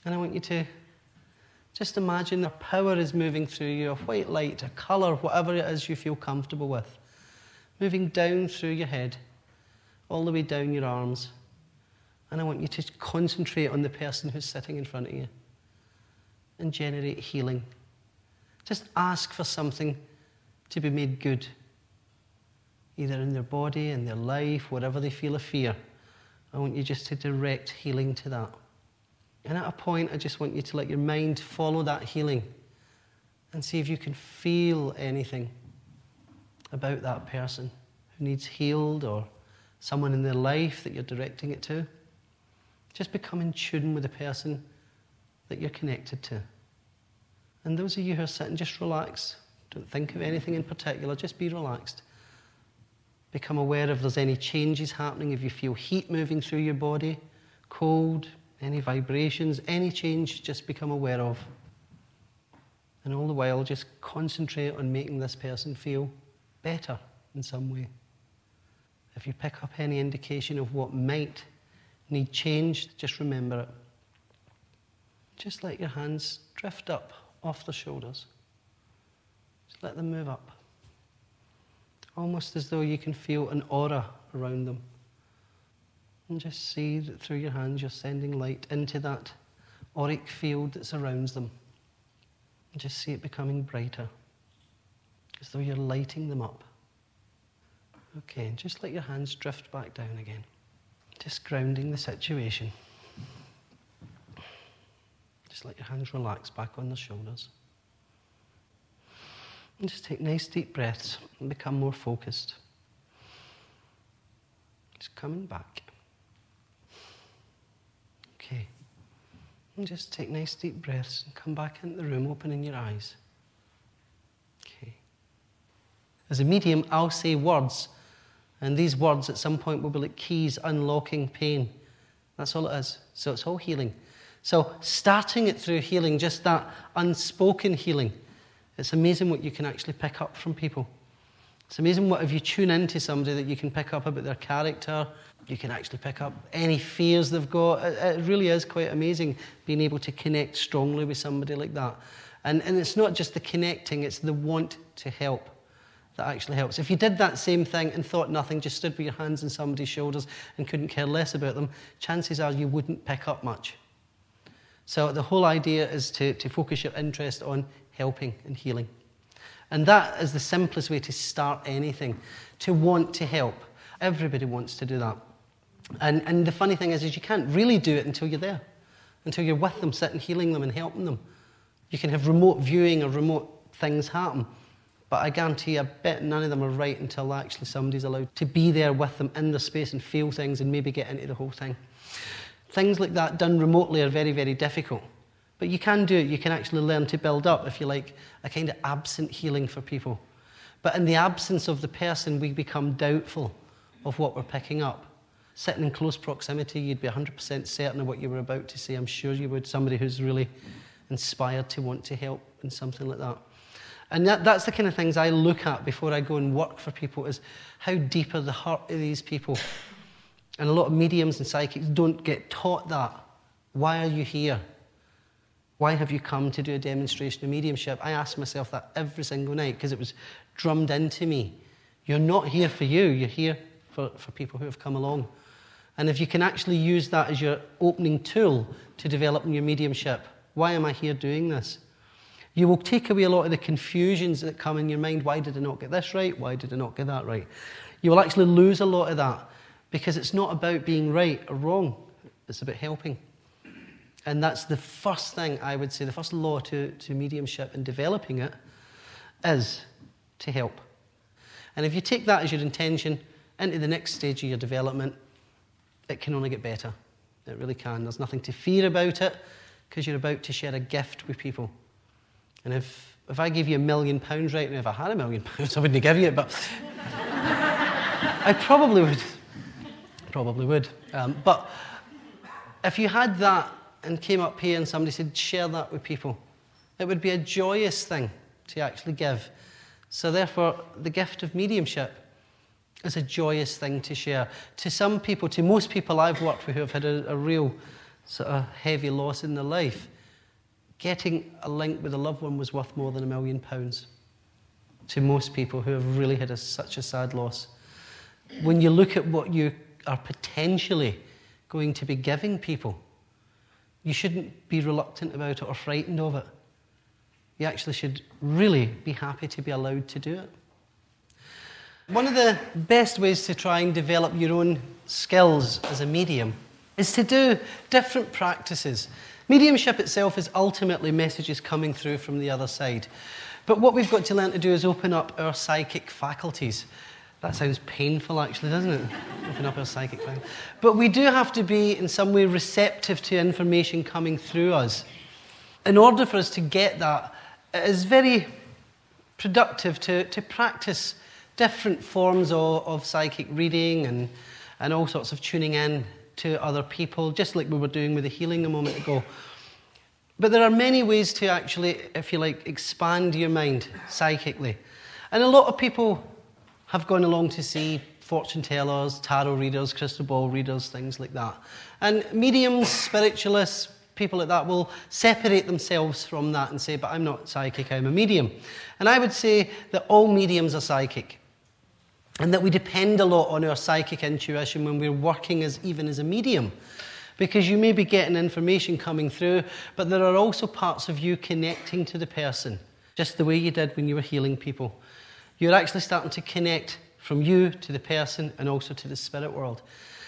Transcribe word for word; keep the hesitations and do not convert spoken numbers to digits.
And I want you to just imagine a power is moving through you, a white light, a colour, whatever it is you feel comfortable with, moving down through your head, all the way down your arms. And I want you to concentrate on the person who's sitting in front of you and generate healing. Just ask for something to be made good, either in their body, in their life, wherever they feel a fear. I want you just to direct healing to that. And at a point, I just want you to let your mind follow that healing and see if you can feel anything about that person who needs healed, or someone in their life that you're directing it to. Just become in tune with the person that you're connected to. And those of you who are sitting, just relax. Don't think of anything in particular, just be relaxed. Become aware if there's any changes happening, if you feel heat moving through your body, cold, any vibrations, any change, just become aware of. And all the while, just concentrate on making this person feel better in some way. If you pick up any indication of what might need changed, just remember it. Just let your hands drift up off the shoulders. Just let them move up. Almost as though you can feel an aura around them. And just see that through your hands you're sending light into that auric field that surrounds them. And just see it becoming brighter, as though you're lighting them up. Okay, and just let your hands drift back down again. Just grounding the situation. Just let your hands relax back on the shoulders. And just take nice deep breaths and become more focused. Just coming back. Okay. And just take nice deep breaths and come back into the room, opening your eyes. Okay. As a medium, I'll say words, and these words at some point will be like keys unlocking pain. That's all it is. So it's all healing. So starting it through healing, just that unspoken healing, it's amazing what you can actually pick up from people. It's amazing what if you tune into somebody that you can pick up about their character. You can actually pick up any fears they've got. It, it really is quite amazing being able to connect strongly with somebody like that. And, and it's not just the connecting, it's the want to help that actually helps. If you did that same thing and thought nothing, just stood with your hands on somebody's shoulders and couldn't care less about them, chances are you wouldn't pick up much. So the whole idea is to, to focus your interest on helping and healing. And that is the simplest way to start anything, to want to help. Everybody wants to do that. And, and the funny thing is, is you can't really do it until you're there, until you're with them, sitting, healing them and helping them. You can have remote viewing or remote things happen, but I guarantee you, I bet none of them are right until actually somebody's allowed to be there with them in the space and feel things and maybe get into the whole thing. Things like that done remotely are very, very difficult. But you can do it. You can actually learn to build up, if you like, a kind of absent healing for people. But in the absence of the person, we become doubtful of what we're picking up. Sitting in close proximity, you'd be one hundred percent certain of what you were about to say. I'm sure you would. Somebody who's really inspired to want to help in something like that. And that, that's the kind of things I look at before I go and work for people, is how deep are the heart of these people. And a lot of mediums and psychics don't get taught that. Why are you here? Why have you come to do a demonstration of mediumship? I ask myself that every single night because it was drummed into me. You're not here for you, you're here for, for people who have come along. And if you can actually use that as your opening tool to developing your mediumship, why am I here doing this? You will take away a lot of the confusions that come in your mind. Why did I not get this right? Why did I not get that right? You will actually lose a lot of that because it's not about being right or wrong. It's about helping. And that's the first thing I would say, the first law to, to mediumship and developing it is to help. And if you take that as your intention into the next stage of your development, it can only get better. It really can. There's nothing to fear about it because you're about to share a gift with people. And if, if I gave you a million pounds right now, if I had a million pounds, I wouldn't give you it, but I probably would. Probably would. Um, but if you had that and came up here and somebody said, share that with people, it would be a joyous thing to actually give. So therefore, the gift of mediumship is a joyous thing to share. To some people, to most people I've worked with who have had a, a real sort of heavy loss in their life, getting a link with a loved one was worth more than a million pounds to most people who have really had a, such a sad loss. When you look at what you are potentially going to be giving people, you shouldn't be reluctant about it or frightened of it. You actually should really be happy to be allowed to do it. One of the best ways to try and develop your own skills as a medium is to do different practices. Mediumship itself is ultimately messages coming through from the other side. But what we've got to learn to do is open up our psychic faculties. That sounds painful, actually, doesn't it? Open up our psychic faculties. But we do have to be, in some way, receptive to information coming through us. In order for us to get that, it is very productive to, to practice different forms of, of psychic reading and, and all sorts of tuning in to other people, just like we were doing with the healing a moment ago. But there are many ways to actually, if you like, expand your mind psychically. And a lot of people have gone along to see fortune tellers, tarot readers, crystal ball readers, things like that. And mediums, spiritualists, people like that will separate themselves from that and say, but I'm not psychic, I'm a medium. And I would say that all mediums are psychic, and that we depend a lot on our psychic intuition when we're working as even as a medium. Because you may be getting information coming through, but there are also parts of you connecting to the person, just the way you did when you were healing people. You're actually starting to connect from you to the person and also to the spirit world.